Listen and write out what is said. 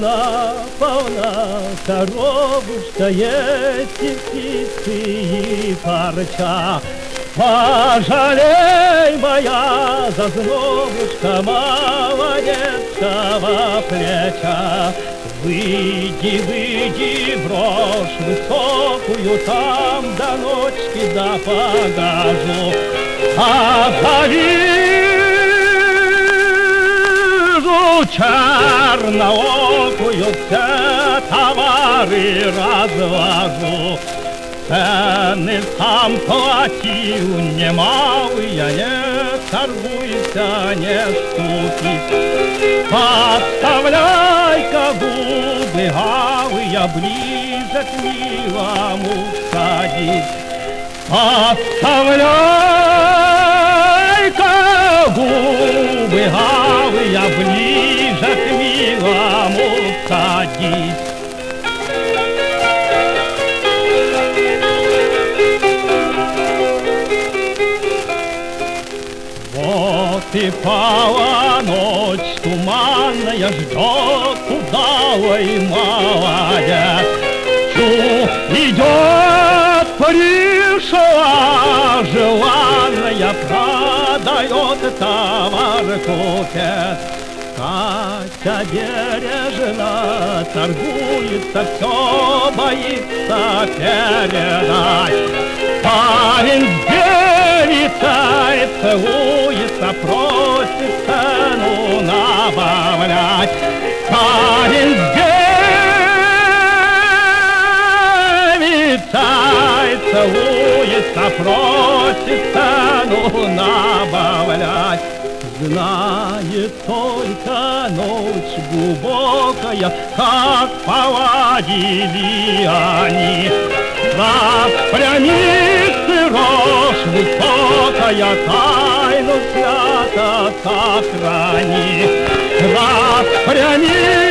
полна, полна коробушка, есть и птицы, и парча. Пожалей, моя зазнобушка, молодецкого плеча. Выйди, выйди, брошь высокую, там до ночки да погожу. А завижу черноокую, все товары развожу. Цены сам платил немалые, не торгуйся, не ступись. Подставляй-ка губы алые, ближе к милому садись. Подставляй-ка губы алые, ближе к милому садись. Вот и пала ночь туманная, ждет удалой молодец. Чу, идет, пришла желанная, продает товар купец. Катя бережно торгуется, все боится передать. Парень с девицей целуется, просит цену набавлять. Парень с девицей целуется, просит цену набавлять. Знает только ночь глубокая, как поладили они. Распрямится рожь высокая, тайну свято сохрани. Распрямится